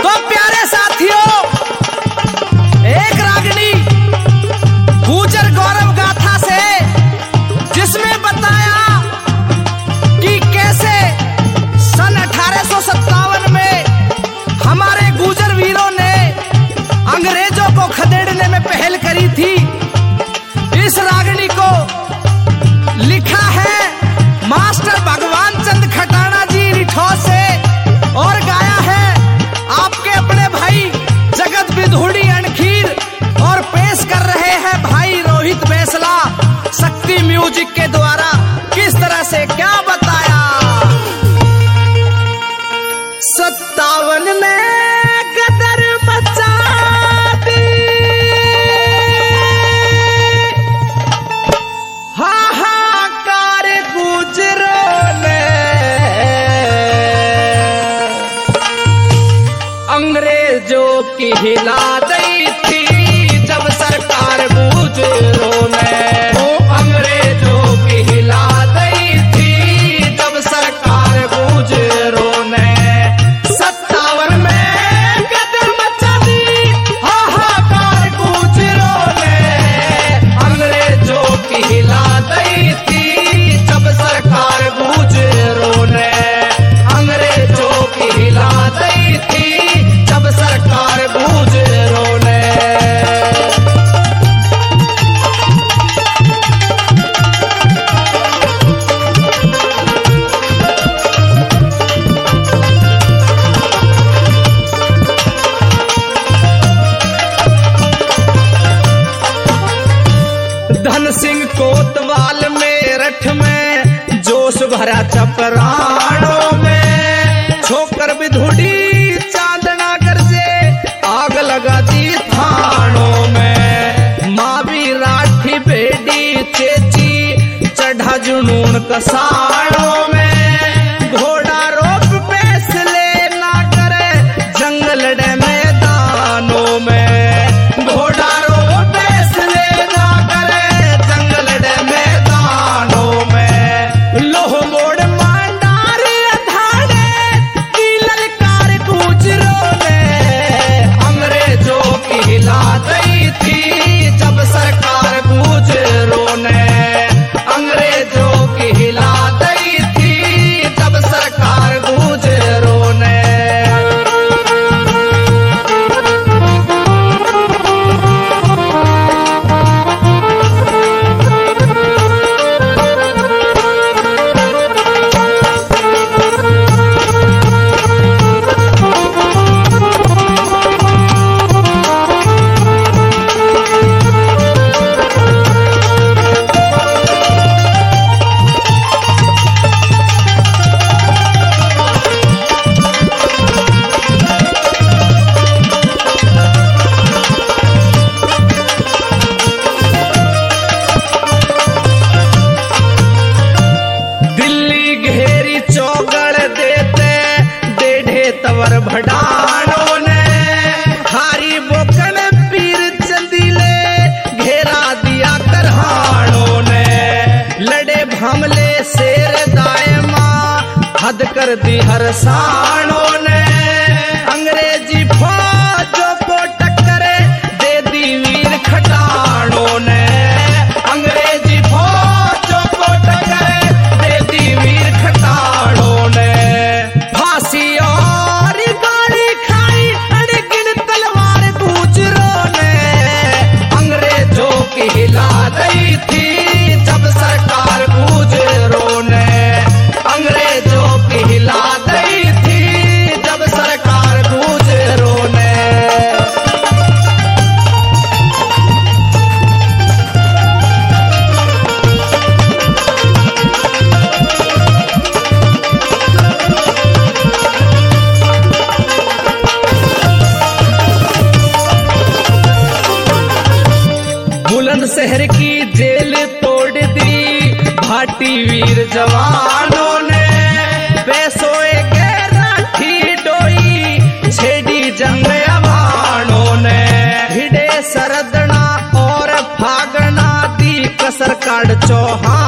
तो प्यारे साथियों, एक रागिनी गुजर गौरव गाथा से जिसमें बताया कि कैसे सन 1857 में हमारे गुजर वीरों ने अंग्रेजों को खदेड़ने में पहल करी थी। इस रागिनी को लिखा है मास्टर भगवान चंद खटाना जी रिठौ से और गाया है आपके अपने भाई जगत विधुड़ी अणखीर और पेश कर रहे हैं भाई रोहित बैसला शक्ति म्यूजिक के द्वारा। किस तरह से क्या बताया। 57 में गदर मचा दी, हाहाकार गुजरों ने, अंग्रेजों की हिला दी थी जब सरकार गुजरों ने, अंग्रेजों की हिला दी थी जब सरकार गुजरों ने। 57 में गदर मचा दी, हाहाकार गुजरों ने, अंग्रेजों की हिला दी थी जब सरकार गुजरों ने, अंग्रेजों की हिला दी थी जब सरकार गुजरों ने। धन सिंह कोतवाल मेरठ में जोश भरा चपराड़ों में, छोकर विधुड़ी चांदना गरजे आग लगा दी थानों में। मावी राठी बेडी चेची चढ़ा जुनून कसाड़ों में, घोड़ा रोक फैसले ना करे जंग लड़े मैदानों में, घोड़ा रोक फैसले ना करे जंग लड़े मैदानों में। लोह मोड़ मांडार अधाड़े की ललकार गुजरों ने, अंग्रेजों की हिला दी थी जब सरकार गुजरों ने, अंग्रेजों की हिला दी थी जब सरकार गुजरों ने। दिल्ली घेरी चौगड़ देते डेढ़े तवर भडानों ने, हारी बोकन पीर चंदीले घेरा दिया करहानों ने, लड़े भमले शेर दायमा हद कर दी हर सानों ने, अंग्रेजी फौजों को टक्कर दे दी वीर खटानों ने, अंग्रेजी फौजों को टक्कर दे दी वीर खटानों ने। फांसी और गाड़ी खाई अड़गिन तलवार गुजरों ने, अंग्रेजों की हिला दी थी जब सरकार गुजरों ने, अंग्रेजों की हिला दी थी जब सरकार गुजरों ने। बुलंदशहर की जेल तोड़ दी भाटी वीर जवानों ने, पैसों राठी डोई छेड़ी जंग अभानों ने, भिड़े सरदना और फागना दी कसर काट चौहान